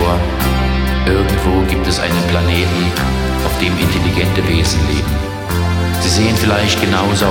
vor, irgendwo gibt es einen Planeten, auf dem intelligente Wesen leben. Sie sehen vielleicht genauso